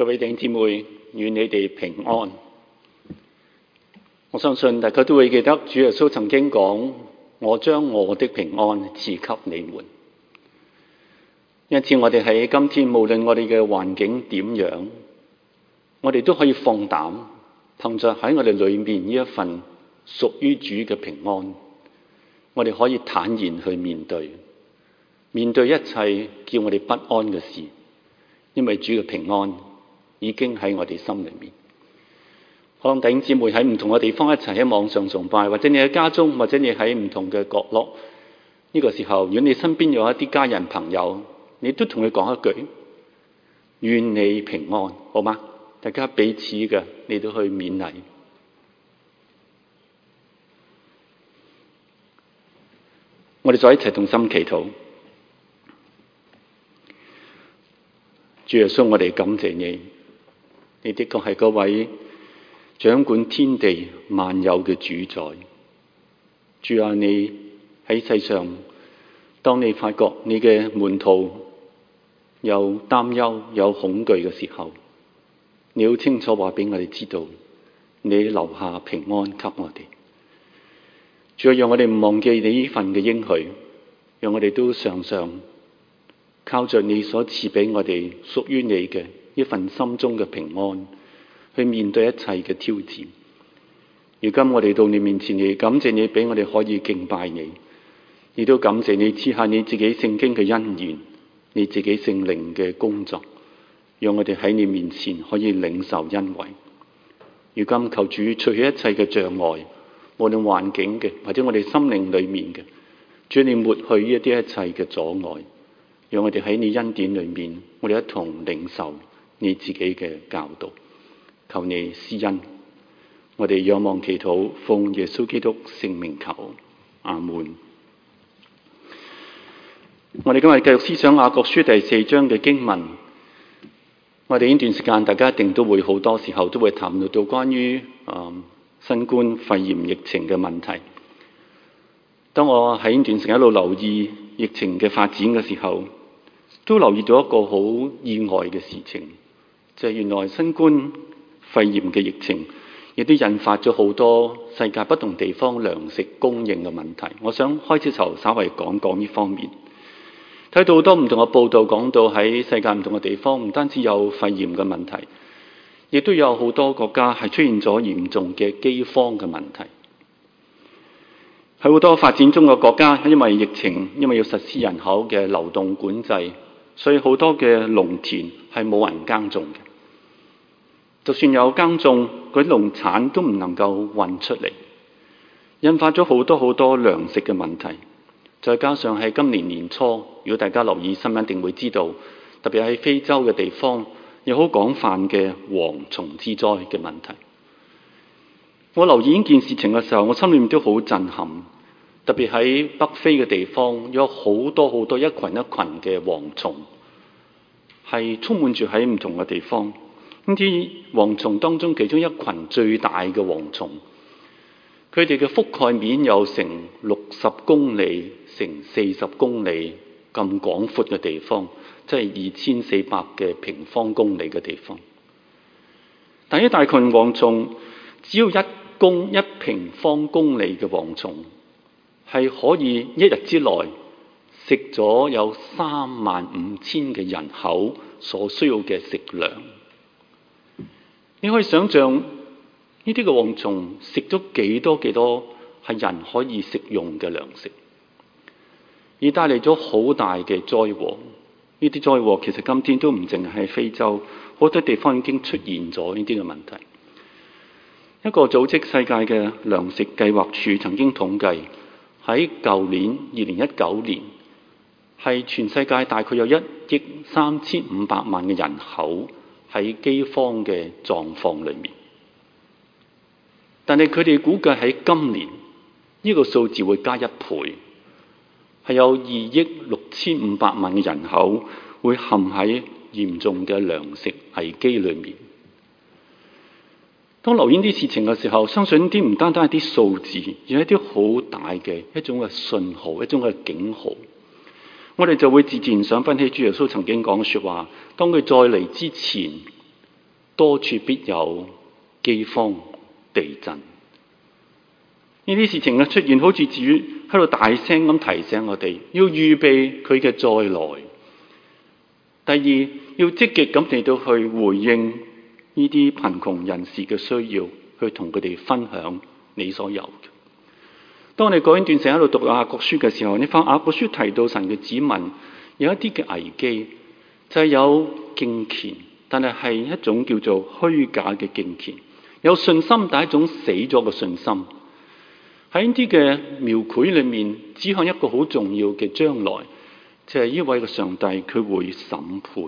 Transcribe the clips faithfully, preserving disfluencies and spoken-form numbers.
各位弟兄姊妹，願你哋平安。我相信大家都會記得主耶穌曾經講：我將我的平安賜給你們。因此我哋喺今天，無論我哋嘅環境點樣，我哋都可以放膽，憑着喺我哋裏面呢一份屬於主嘅平安，我哋可以坦然去面對，面對一切叫我哋不安嘅事，因為主嘅平安已經喺我哋心裏面。可能弟兄姊妹喺唔同嘅地方一齊喺網上崇拜，或者你喺家中，或者你喺唔同嘅角落，呢個時候，如果你身邊有一啲家人朋友，你都同佢講一句：願你平安，好嗎？大家彼此嘅，你都去勉勵。我哋再一齊同心祈禱。主耶穌，我哋感謝你，你的確係嗰位掌管天地萬有嘅主宰。主啊，你喺世上，當你發覺你嘅門徒有擔憂有恐懼嘅時候，你好清楚話俾我哋知道，你留下平安給我哋。主啊，讓我哋唔忘記你呢份嘅應許，讓我哋都常常靠着你所賜俾我哋屬於你嘅一份心中嘅平安，去面對一切嘅挑戰。如今我哋到你面前，你感謝你俾我哋可以敬拜你，亦都感謝你賜下你自己聖經嘅恩言，你自己聖靈嘅工作，讓我哋喺你面前可以領受恩惠。如今求主除去一切嘅障礙，無論環境嘅或者我哋心靈裏面嘅，主你抹去呢一啲一切嘅阻礙，讓我哋喺你恩典裏面，我哋一同領受你自己嘅教導。求你施恩，我哋仰望祈禱，奉耶穌基督聖名求，阿門。我哋今日繼續思想雅各書第四章嘅經文。我哋呢段時間，大家一定都會好多時候都會談論到關於、嗯、新冠肺炎疫情嘅問題。當我喺呢段時間一路留意疫情嘅發展嘅時候，都留意到一個好意外嘅事情，就係、是、原來新冠肺炎嘅疫情亦都引發咗好多世界不同地方糧食供應嘅問題。我想開始就稍微講講呢方面。睇到好多唔同嘅報道，講到喺世界唔同嘅地方，唔單止有肺炎嘅問題，亦都有好多國家係出現咗嚴重嘅饑荒嘅問題。喺好多發展中嘅國家，因為疫情，因為要實施人口嘅流動管制，所以好多嘅農田係冇人耕種嘅。就算有耕種，嗰啲農產都唔能夠運出嚟，引發咗好多好多糧食嘅問題。再加上喺今年年初，如果大家留意新聞，一定會知道，特別喺非洲嘅地方，有好廣泛嘅蝗蟲之災嘅問題。我留意呢件事情嘅時候，我心裏面都好震撼。特別喺北非嘅地方，有好多好多一群一群嘅蝗蟲，係充滿住喺唔同嘅地方。呢啲蝗蟲當中，其中一群最大嘅蝗蟲，佢哋嘅覆蓋面有成六十公里、成四十公里咁廣闊嘅地方，即係二千四百嘅平方公里嘅地方。但係一大群蝗蟲，只要一公一平方公里嘅蝗蟲，係可以一日之內食咗有三萬五千嘅人口所需要嘅食糧。你可以想象呢啲嘅蝗蟲食咗幾多幾多係人可以食用嘅糧食，而帶嚟咗好大嘅災禍。呢啲災禍其實今天都唔淨係非洲，好多地方已經出現咗呢啲嘅問題。一個組織世界嘅糧食計劃署曾經統計，喺舊年二零一九年，係全世界大概有一億三千五百萬嘅人口喺饑荒嘅狀況裏面。但係佢哋估計喺今年呢個數字會加一倍，係有二億六千五百萬嘅人口會陷喺嚴重嘅糧食危機裏面。當留意啲事情嘅時候，相信呢啲唔單單係啲數字，而係一啲好大嘅一種嘅信號，一種嘅警號。我哋就會自然想翻起主耶穌曾經講嘅說話，當佢再嚟之前， 多處必有饑荒、地震。呢啲事情嘅出現，好似主喺度大聲咁提醒我哋，要預備佢嘅再來。第二，要積極咁嚟到去回應呢啲貧窮人士嘅需要，去同佢哋分享你所有嘅。當我哋嗰一段時間喺度讀雅各書嘅時候，你發現雅各書提到神嘅子民有一啲嘅危機，就係、是、有敬虔，但係係一種叫做虛假嘅敬虔；有信心，但係一種死咗嘅信心。喺呢啲嘅描繪裏面，指向一個好重要嘅將來，就係、是、呢位嘅上帝佢會審判。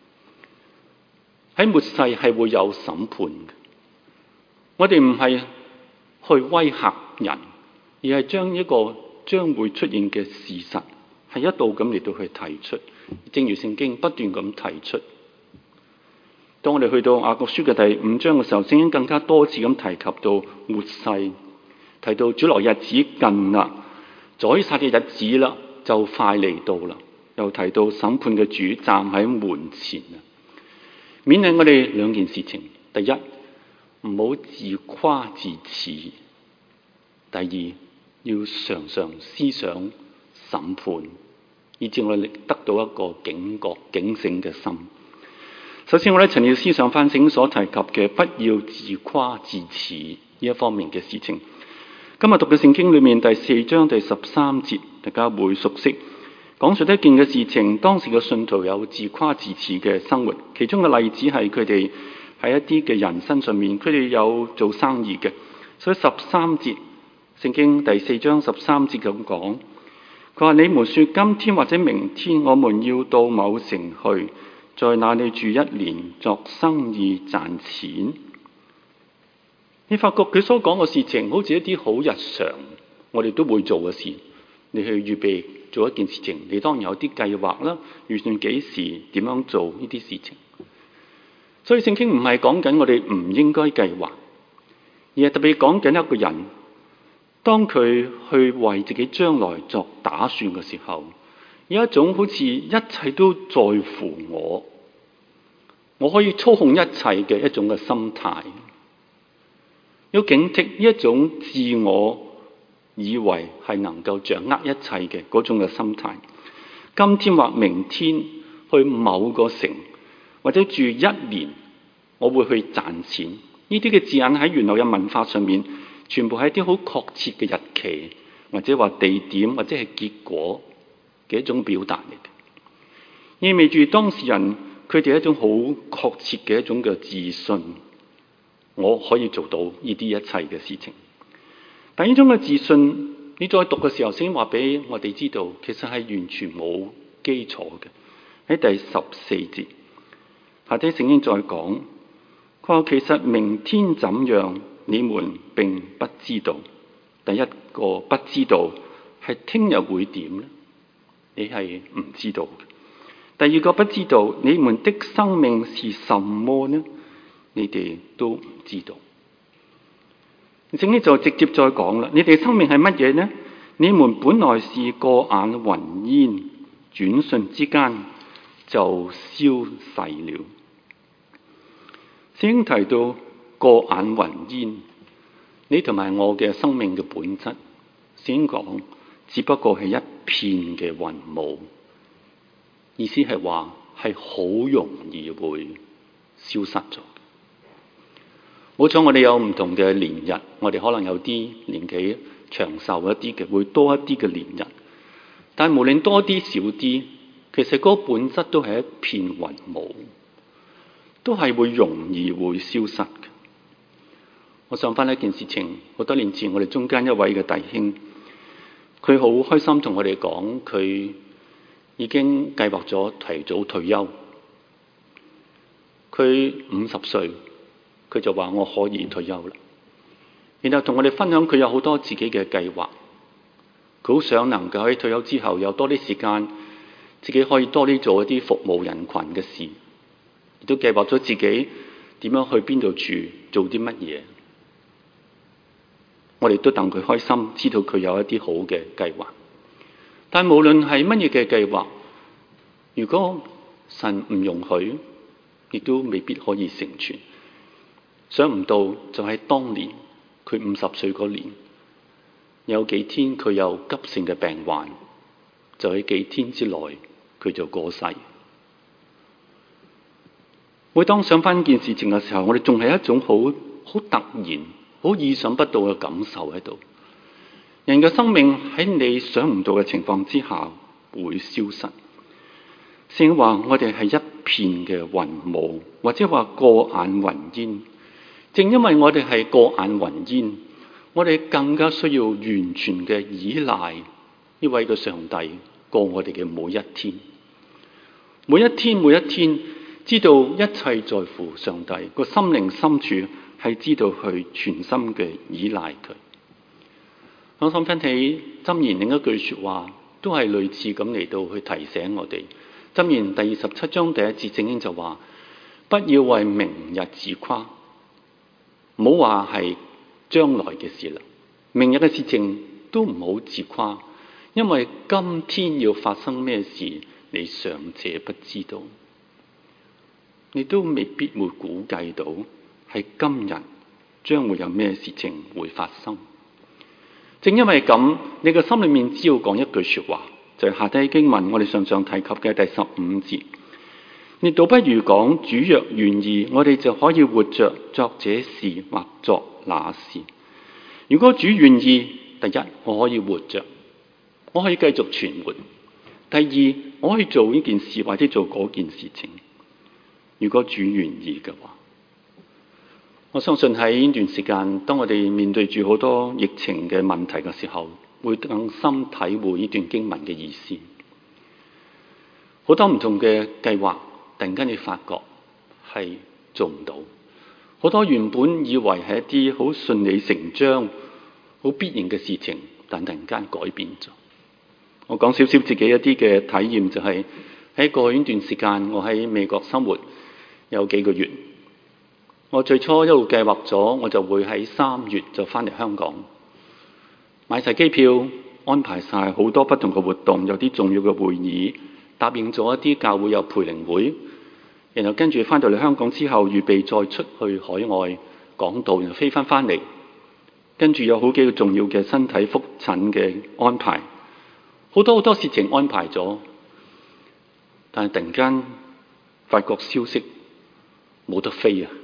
喺末世係會有審判嘅。我哋唔係去威嚇人，而係將一個將會出現嘅事實係一度咁嚟到去提出。正如聖經不斷咁提出。當我哋去到雅各書嘅第五章嘅時候，聖經更加多次咁提及到末世，提到主來日子近啦，宰殺嘅日子啦就快嚟到啦，又提到審判嘅主站喺門前啊！勉勵我哋兩件事情：第一，唔好自誇自恃；第二，要常常思想審判，以致我哋得到一個警覺、警醒嘅心。首先，我哋曾要思想翻聖經所提及嘅，不要自誇自恃呢一方面嘅事情。今日讀嘅聖經裏面第四章第十三節，大家會熟悉，講述一件嘅事情。當時嘅信徒有自誇自恃嘅生活，其中嘅例子係佢哋喺一啲嘅人身上面，佢哋有做生意嘅。所以十三節聖經第四章十三節咁講，佢話：你們說今天或者明天，我們要到某城去，在那裏住一年，作生意賺錢。你發覺佢所講嘅事情，好似一啲好日常，我哋都會做嘅事。你去預備做一件事情，你當然有啲計劃啦，預算幾時點樣做呢啲事情。所以聖經唔係講緊我哋唔應該計劃，而係特別講緊一個人，當佢去為自己將來作打算嘅時候，有一種好似一切都在乎我，我可以操控一切嘅一種嘅心態。要警惕呢一種自我以為係能夠掌握一切嘅嗰種嘅心態。今天或明天去某個城或者住一年，我會去賺錢。呢啲嘅字眼喺原來嘅文化上面，全部係一啲好確切嘅日期，或者話地點，或者係結果嘅一種表達嚟嘅，意味住當事人佢哋一種好確切嘅一種嘅自信。我可以做到呢啲一切嘅事情，但呢種嘅自信，你再讀嘅時候先話俾我哋知道，其實係完全冇基礎嘅。喺第十四節，下底聖經再講，佢話其實明天怎樣，你們並不知道。第一個不知道係聽日會點呢？你係唔知道嘅。第二個不知道，你們的生命是什麼呢？你哋都唔知道。聖經就直接再講啦，你哋生命係乜嘢呢？你們本來是過眼雲煙，轉瞬之間就消逝了。聖經提到過眼雲煙，你同埋我嘅生命嘅本質，聖經講只不過係一片嘅雲霧，意思係話係好容易會消失咗。冇錯，我哋有唔同嘅年日，我哋可能有啲年紀長壽一啲嘅，會多一啲嘅年日。但無論多啲少啲，其實嗰個本質都係一片雲霧，都係會容易會消失嘅。我想翻一件事情，好多年前我哋中間一位嘅弟兄，佢好開心同我哋講，佢已經計劃咗提早退休。佢五十歲。佢就話我可以退休啦，然後同我哋分享佢有好多自己嘅計劃，佢好想能夠喺退休之後有多啲時間，自己可以多啲做一啲服務人群嘅事，亦都計劃咗自己點樣去邊度住，做啲乜嘢。我哋都戥佢開心，知道佢有一啲好嘅計劃。但無論係乜嘢嘅計劃，如果神唔容許，亦都未必可以成全。 想唔到就喺當年佢五十歲嗰年，有幾天佢有急性嘅病患，就喺幾天之內佢就過世。每當想翻件事情嘅時候，我哋仲係一種好好突然、好意想不到嘅感受喺度。人嘅生命喺你想唔到嘅情況之下會消失。聖經話我哋係一片嘅雲霧，或者話過眼雲煙。正因為我哋係過眼雲煙，我哋更加需要完全嘅依賴呢位嘅上帝過我哋嘅每一天。每一天每一天知道一切在乎上帝，個心靈深處係知道去全心嘅依賴佢。我想翻起箴言另一句說話，都係類似咁嚟到去提醒我哋。箴言第二十七章第一節聖經就話：不要為明日自誇，唔好話係將來嘅事啦，明日嘅事情都唔好自誇，因為今天要發生咩事，你尚且不知道，你都未必會估計到係今日將會有咩事情會發生。正因為咁，你嘅心裏面只要講一句說話，就係下低經文我哋上上提及嘅第十五節，你倒不如講主若願意，我哋就可以活着作這事或作那事。如果主願意，第一，我可以活着，我可以繼續存活；第二，我可以做呢件事或者做嗰件事情。如果主願意嘅話，我相信喺呢段時間，當我哋面對住好多疫情嘅問題嘅時候，會更深體會呢段經文嘅意思。好多唔同嘅計劃，突然間你發覺係做唔到。好多原本以為係一啲好順理成章、好必然嘅事情，但突然間改變咗。我講少少自己一啲嘅體驗，就係喺過去呢段時間，我喺美國生活有幾個月。我最初一路計劃咗，我就會喺三月就翻嚟香港，買晒機票，安排晒好多不同嘅活動，有啲重要嘅會議，答應咗一啲教會有培靈會，然後跟住翻到嚟香港之後，預備再出去海外講道，然後飛翻翻嚟，跟住有好幾個重要嘅身體復診嘅安排，好多好多事情安排咗，但係突然間發覺消息冇得飛啊！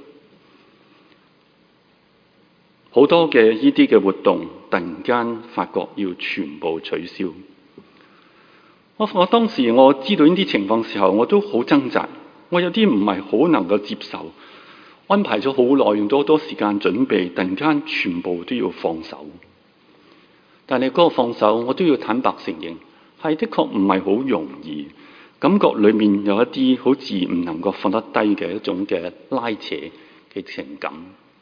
好多嘅呢啲嘅活動，突然間發覺要全部取消。我我當時我知道呢啲情況時候，我都好掙扎。我有啲唔係好能夠接受，安排咗好耐，用咗好多時間準備，突然間全部都要放手。但係嗰個放手，我都要坦白承認，係的確唔係好容易。感覺裏面有一啲好似唔能夠放得低嘅一種嘅拉扯嘅情感。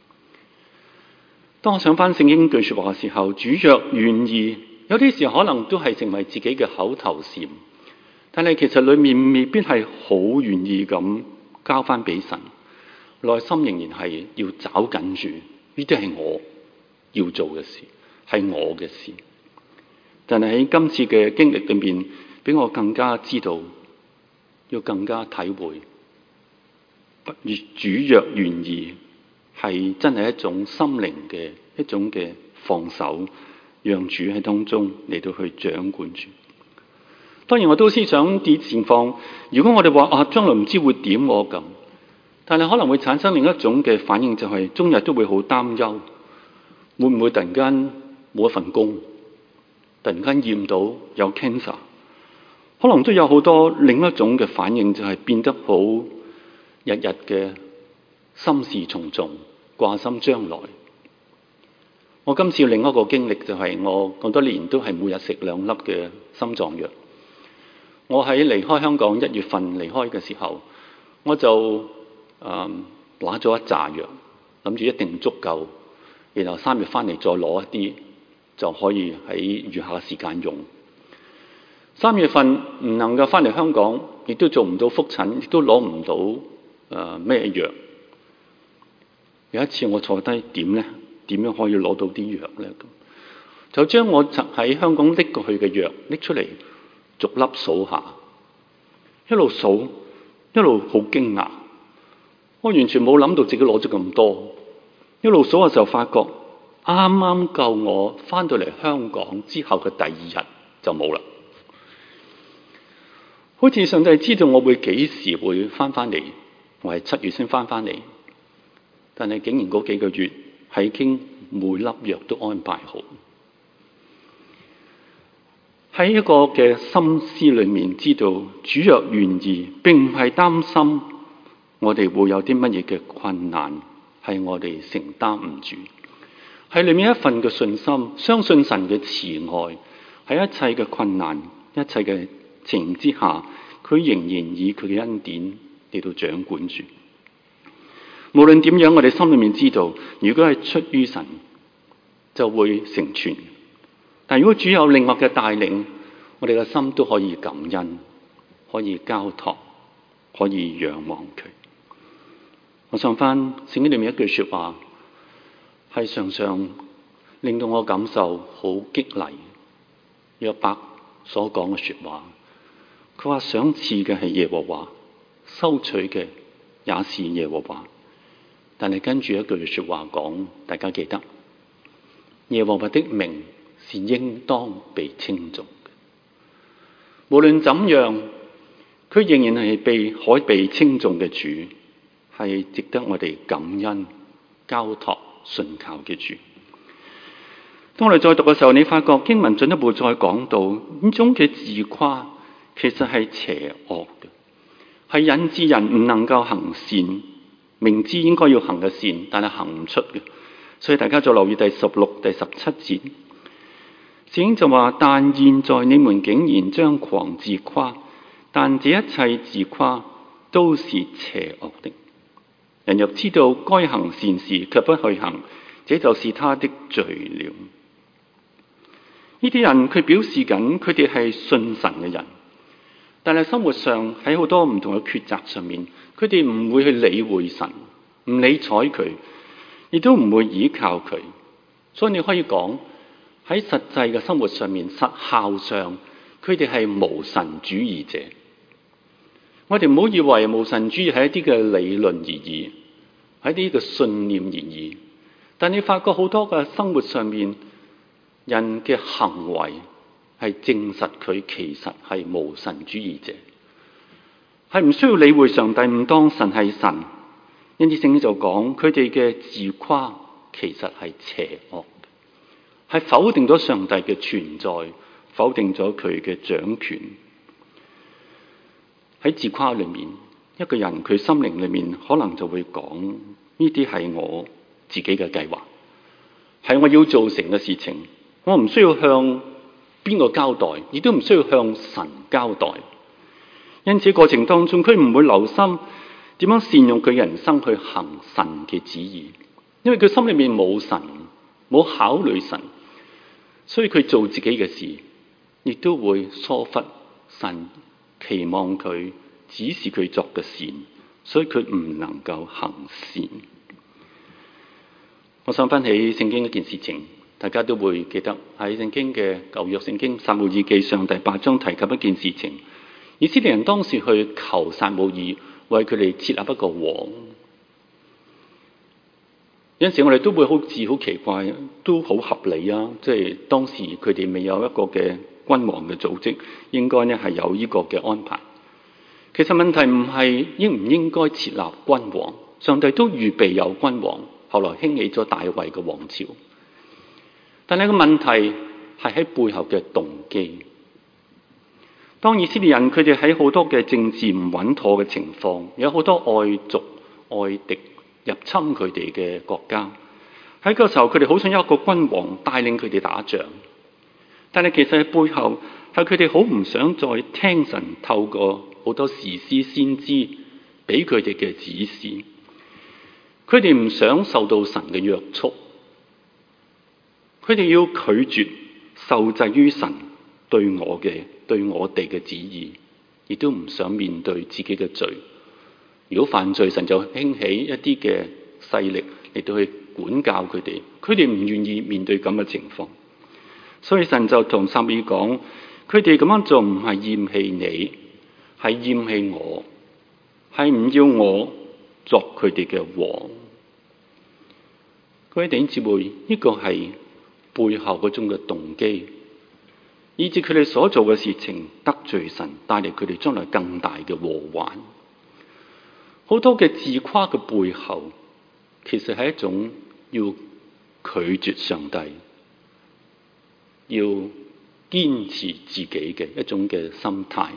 當我想翻聖經句說話嘅時候，主若願意，有啲時候可能都係成為自己嘅口頭禪，但係其實裏面未必係好願意咁交翻俾神，內心仍然係要找緊住，呢啲係我要做嘅事，係我嘅事。但係喺今次嘅經歷裏面，俾我更加知道，要更加體會，主若願意，係真係一種心靈嘅一種嘅放手，讓主喺當中嚟到去掌管住。當然我都思想啲情況，如果我哋話啊將來唔知會點我咁，但係可能會產生另一種嘅反應，就係終日都會好擔憂，會唔會突然間冇一份工，突然間驗到有 cancer， 可能都有好多另一種嘅反應，就係變得好日日嘅心事重重，掛心將來。我今次另一個經歷就係我咁多年都係每日食兩粒嘅心臟藥。我喺離開香港一月份離開嘅時候，我就誒攞咗一紮藥，諗住一定足夠，然後三月翻嚟再攞一啲，就可以喺餘下嘅時間用。三月份唔能夠翻嚟香港，亦都做唔到復診，亦都攞唔到誒咩藥。有一次我坐低點呢？點樣可以攞到啲藥呢？就將我喺香港拎過去嘅藥拎出嚟，逐粒數下，一路數一路好驚訝。我完全冇諗到自己攞咗咁多， 一路數嘅時候發覺，啱啱夠我翻到嚟香港之後嘅第二日就冇啦。好似上帝知道我會幾時會翻翻嚟，我係七月先翻翻嚟，但係竟然嗰幾個月係已經每粒藥都安排好。喺一個嘅心思裏面，知道主若願意，並唔係擔心我哋會有啲乜嘢嘅困難，係我哋承擔唔住。喺裏面一份嘅信心，相信神嘅慈愛，喺一切嘅困難、一切嘅情之下，佢仍然以佢嘅恩典嚟到掌管住。無論點樣，我哋心裏面知道，如果係出於神，就會成全。但如果主有另外嘅帶領，我哋嘅心都可以感恩，可以交託，可以仰望佢。我想翻聖經裏面一句說話，係常常令到我感受好激勵。約伯所講嘅說話，佢話賞賜嘅係耶和華，收取嘅也是耶和華。但係跟住一句說話講，大家記得，耶和華的名是應當被稱頌嘅。無論怎樣，佢仍然係被可被稱頌嘅主，係值得我哋感恩、交託、信靠嘅主。當我哋再讀嘅時候，你發覺經文進一步再講到呢種嘅自誇，其實係邪惡嘅，係引致人唔能夠行善，明知應該要行嘅善，但係行唔出嘅。所以大家再留意第十六、第十七節，聖經就話：但現在你們竟然張狂自誇，但這一切自誇都是邪惡的。人若知道該行善事，卻不去行，這就是他的罪了。呢啲人佢表示緊佢哋係信神嘅人，但係生活上喺好多唔同嘅抉擇上面，佢哋唔會去理會神，唔理睬佢，亦都唔會依靠佢。所以你可以講喺實際嘅生活上面，實效上，佢哋係無神主義者。我哋唔好以為無神主義係一啲嘅理論而已，係一啲嘅信念而已。但你發覺好多嘅生活上面，人嘅行為係證實佢其實係無神主義者，係唔需要理會上帝，唔當神係神。因此聖經就講佢哋嘅自誇其實係邪惡，係否定咗上帝嘅存在，否定咗佢嘅掌權。喺自誇裏面，一個人佢心靈裏面可能就會講，呢啲係我自己嘅計劃，係我要做成嘅事情，我唔需要向邊個交代，亦都唔需要向神交代。因此過程當中，佢唔會留心點樣善用佢嘅人生去行神嘅旨意，因為佢心裏面冇神，冇考慮神，所以佢做自己嘅事，亦都會疏忽神期望佢指示佢作嘅善，所以佢唔能夠行善。我想翻起聖經一件事情，大家都會記得喺聖經嘅舊約聖經撒母耳記上第八章提及一件事情，以色列人當時去求撒母耳為佢哋設立一個王。有陣時我哋都會好似好奇怪，都好合理啊！即係當時佢哋未有一個嘅君王嘅組織，應該呢係有呢個嘅安排。其實問題唔係應唔應該設立君王，上帝都預備有君王，後來興起咗大衛嘅王朝。但係個問題係喺背後嘅動機。當以色列人佢哋喺好多嘅政治唔穩妥嘅情況，有好多外族外敵入侵佢哋嘅國家，喺嗰個時候佢哋好想有一個君王帶領佢哋打仗，但係其實喺背後係佢哋好唔想再聽神透過好多士師先知俾佢哋嘅指示，佢哋唔想受到神嘅約束，佢哋要拒絕受制於神對我嘅對我哋嘅旨意，亦都唔想面對自己嘅罪。如果犯罪，神就興起一啲嘅勢力嚟到去管教佢哋，佢哋唔願意面對咁嘅情況，所以神就同撒母耳講，佢哋咁樣做唔係厭棄你，係厭棄我，係唔要我作佢哋嘅王。 各位弟兄姊妹，呢個係背後嗰種嘅動機，以致佢哋所做嘅事情得罪神，帶嚟佢哋將來更大嘅禍患。好多嘅自誇嘅背後，其實係一種要拒絕上帝，要堅持自己嘅一種嘅心態。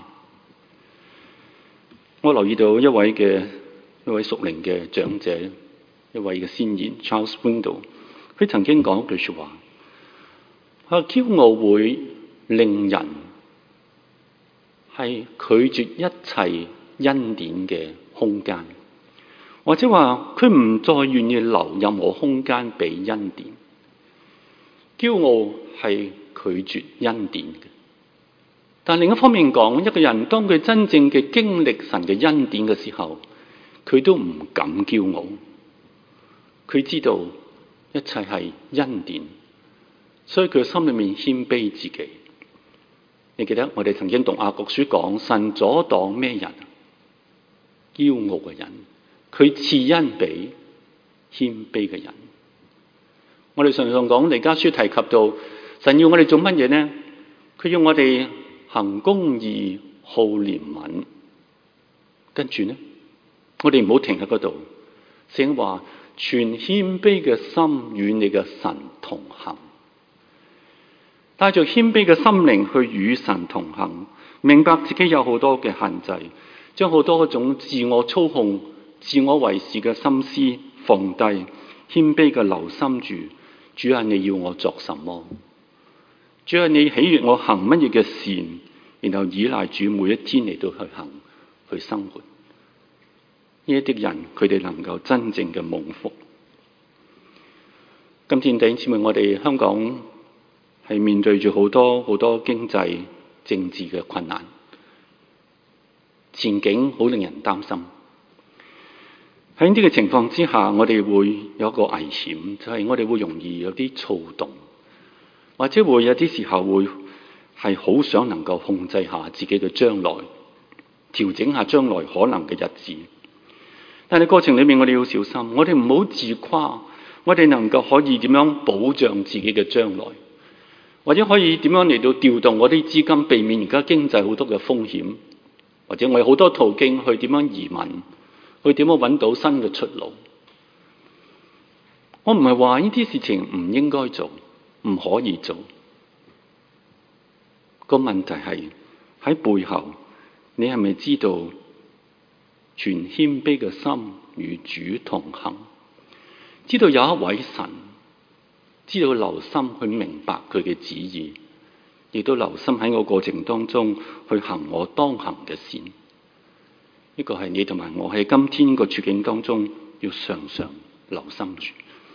我留意到一位嘅一位屬靈嘅長者，一位嘅先賢 Charles Swindoll， 佢曾經講一句說話，佢話驕傲會令人係拒絕一切恩典嘅空間，或者話佢唔再願意留任何空間俾恩典。驕傲係拒絕恩典嘅。但另一方面講，一個人當佢真正嘅經歷神嘅恩典嘅時候，佢都唔敢驕傲。佢知道一切係恩典，所以佢心裏面謙卑自己。你記得我哋曾經讀雅各書講，神阻擋咩人？驕傲嘅人，佢賜恩俾謙卑嘅人。我哋常常講彌迦書提及到，神要我哋做乜嘢呢？佢要我哋行公義、好憐憫。跟住呢，我哋唔好停喺嗰度。聖經話，全謙卑嘅心與你嘅神同行，帶着謙卑嘅心靈去與神同行，明白自己有好多嘅限制，將好多嗰種自我操控、自我為是嘅心思放低，謙卑嘅留心住，主啊，你要我作什麼？主啊，你喜悅我行乜嘢嘅善，然後依賴主每一天嚟到去行去生活。呢一啲人，佢哋能夠真正嘅蒙福。今天弟兄姊妹，我哋香港係面對住好多好多經濟、政治嘅困難，前景好令人擔心。喺呢啲嘅情況之下，我哋會有一個危險，就係我哋會容易有啲躁動，或者會有啲時候會係好想能夠控制下自己嘅將來，調整下將來可能嘅日子。但係過程裏面，我哋要小心，我哋唔好自誇，我哋能夠可以點樣保障自己嘅將來，或者可以點樣嚟到調動我啲資金，避免而家經濟好多嘅風險，或者我有好多途徑去點樣移民，去點樣揾到新嘅出路。我唔係話呢啲事情唔應該做，唔可以做。個問題係喺背後，你係咪知道全謙卑嘅心與主同行？知道有一位神，知道留心去明白佢嘅旨意，亦都留心喺我過程當中去行我當行嘅善。呢個係你同埋我喺今天個處境當中要常常留心住。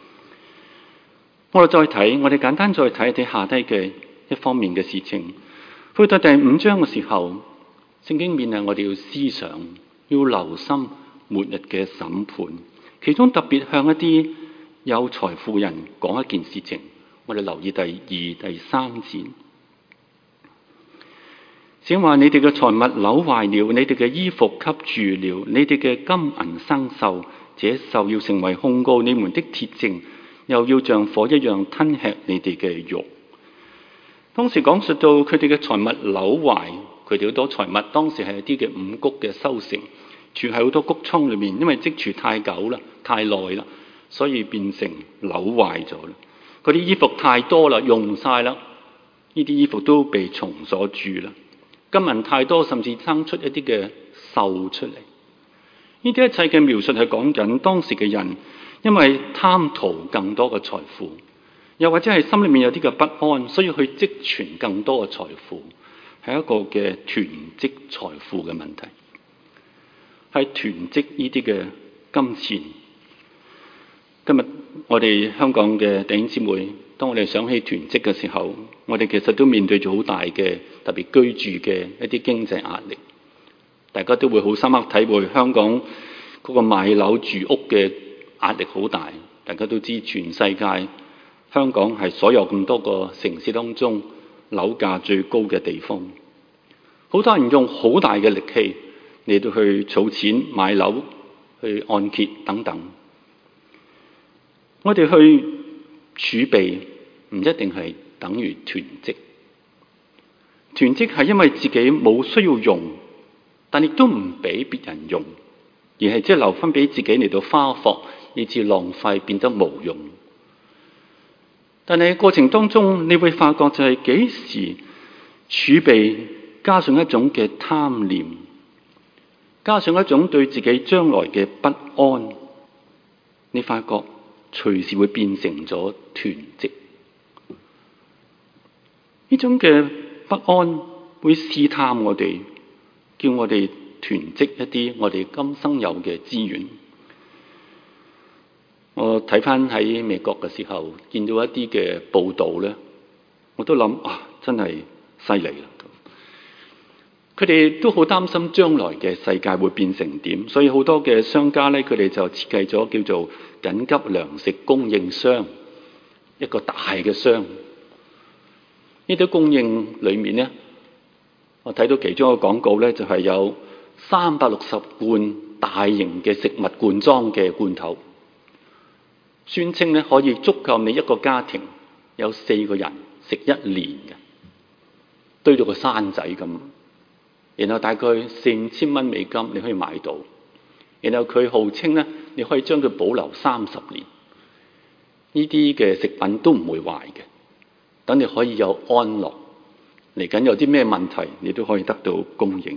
我哋再睇，我哋簡單再睇一睇下低嘅一方面嘅事情。去到第五章嘅時候，聖經勉勵我哋要思想，要留心末日嘅審判。其中特別向一啲有財富人講一件事情。我哋留意第二、第三節。請話你哋嘅財物朽壞了，你哋嘅衣服給住了，你哋嘅金銀生鏽，這鏽要成為控告你們的鐵證，又要像火一樣吞吃你哋嘅肉。當時講述到佢哋嘅財物朽壞，佢哋好多財物當時係一啲嘅五穀嘅收成，住喺好多穀倉裏面，因為積儲太久啦、太耐啦，所以變成朽壞咗啦。嗰啲衣服太多啦，用晒啦，呢啲衣服都被蟲所蛀啦。金銀太多，甚至生出一啲嘅鏽出嚟。呢啲一切嘅描述係講緊當時嘅人，因為貪圖更多嘅財富，又或者係心裏面有啲嘅不安，所以去積存更多嘅財富，係一個嘅囤積財富嘅問題，係囤積呢啲嘅金錢。今日我哋香港嘅弟兄姊妹，當我哋想起囤積嘅時候，我哋其實都面對住好大嘅特別居住嘅一啲經濟壓力。大家都會好深刻體會香港嗰個買樓住屋嘅壓力好大。大家都知全世界香港係所有咁多個城市當中樓價最高嘅地方。好多人用好大嘅力氣嚟到去儲錢買樓、去按揭等等。 我哋去儲備唔一定係等於囤積，囤積係因為自己冇需要用，但亦都唔俾別人用，而係即係留翻俾自己嚟到花霍，以致浪費變得無用。但係過程當中，你會發覺就係幾時儲備加上一種嘅貪念，加上一種對自己將來嘅不安，你發覺隨時會變成咗囤積。呢種嘅不安會試探我哋，叫我哋囤積一啲我哋今生有嘅資源。我睇翻喺美國嘅時候，見到一啲嘅報道咧，我都諗啊，真係犀利啦！佢哋都好擔心將來嘅世界會變成點，所以好多嘅商家咧，佢哋就設計咗叫做緊急糧食供應箱，一個大嘅箱。呢啲供應裏面咧，我睇到其中一個廣告咧，就係有三百六十罐大型嘅食物罐裝嘅罐頭，宣稱咧可以足夠你一個家庭有四個人食一年嘅，堆到個山仔咁。然後大概四五千蚊美金你可以買到，然後佢號稱咧，你可以將佢保留三十年，呢啲嘅食品都唔會壞嘅，等你可以有安樂，嚟緊有啲咩問題你都可以得到供應。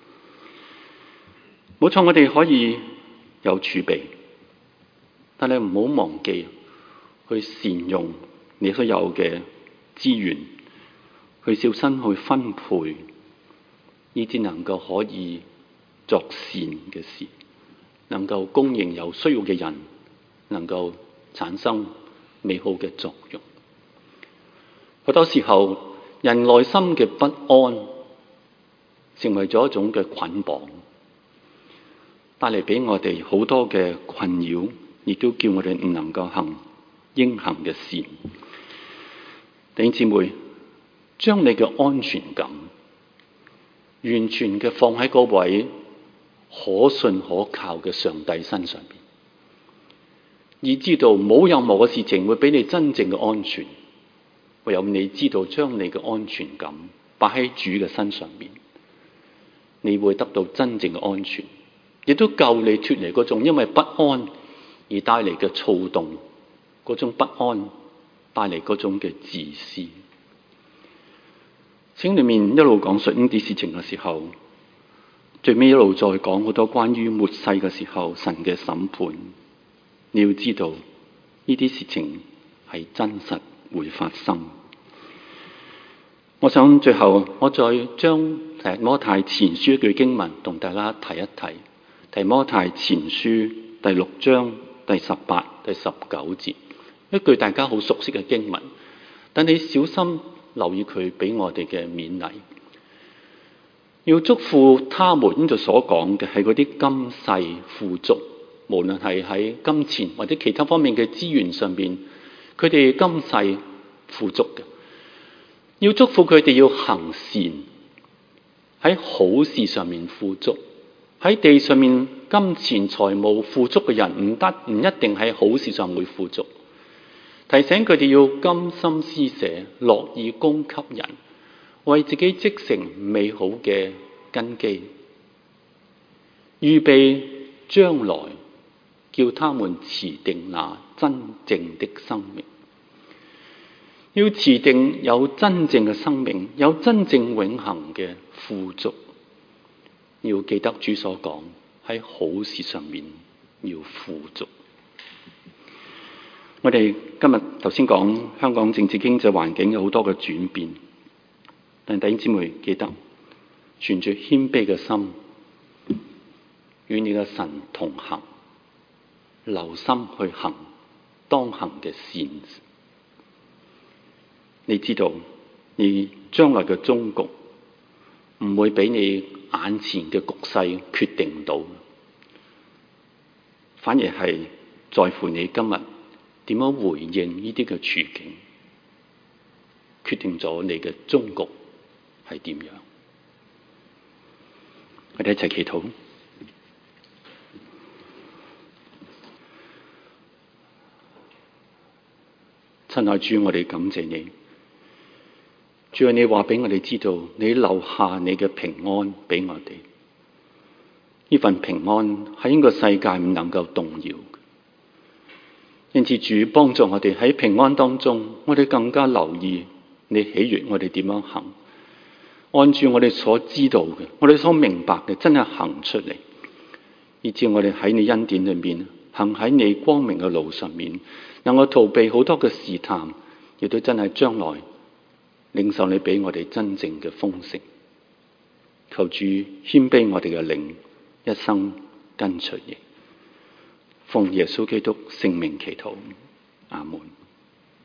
冇錯，我哋可以有儲備，但係唔好忘記去善用你所有嘅資源，去小心去分配，以至能夠可以作善嘅事，能夠供應有需要嘅人，能夠產生美好嘅作用。好多時候，人內心嘅不安成為咗一種嘅捆綁，帶嚟俾我哋好多嘅困擾，亦都叫我哋唔能夠行應行嘅善。弟兄姊妹，將你嘅安全感完全嘅放喺嗰位可信可靠嘅上帝身上邊，以知道冇任何嘅事情會俾你真正嘅安全。唯有你知道將你嘅安全感擺喺主嘅身上邊，你會得到真正嘅安全，亦都救你脫離嗰種因為不安而帶嚟嘅躁動，嗰種不安帶嚟嗰種嘅自私。聖經裏面一路講述呢啲事情嘅時候，最尾一路再講好多關於末世嘅時候神嘅審判。你要知道呢啲事情係真實會發生。我想最後我再將提摩太前書一句經文同大家提一提。提摩太前書第六章第十八、第十九節，一句大家好熟悉嘅經文，但你小心留意佢俾我哋嘅勉勵。要囑咐他們，呢度所講嘅係嗰啲今世富足，無論係喺金錢或者其他方面嘅資源上邊，佢哋今世富足嘅。要囑咐佢哋要行善，喺好事上面富足。喺地上面金錢財務富足嘅人，唔得唔一定喺好事上會富足。提醒佢哋要甘心施捨，樂意供給人，為自己積成美好嘅根基，預備將來叫他們持定那真正的生命。要持定有真正嘅生命，有真正永恆嘅富足。要記得主所講，喺好事上面要富足。我哋今日頭先講香港政治經濟環境有好多嘅轉變，但弟兄姊妹記得存住謙卑嘅心，與你嘅神同行，留心去行當行嘅善。你知道你將來嘅終局唔會俾你眼前嘅局勢決定到，反而係在乎你今日點樣回應呢啲嘅處境，決定咗你嘅終局係點樣。我哋一齊祈禱。 親愛主，我哋感謝你。主啊，你話俾我哋知道，你留下你嘅平安俾我哋。呢份平安喺呢個世界唔能夠動搖。因此主幫助我哋喺平安當中，我哋更加留意你喜悅我哋點樣行，按住我哋所知道嘅，我哋所明白嘅，真係行出嚟，以致我哋喺你恩典裏面，行喺你光明嘅路上面，能夠逃避好多嘅試探，亦都真係將來領受你俾我哋真正嘅豐盛。求主謙卑我哋嘅靈，一生跟隨你。奉耶穌基督聖名祈禱，阿門。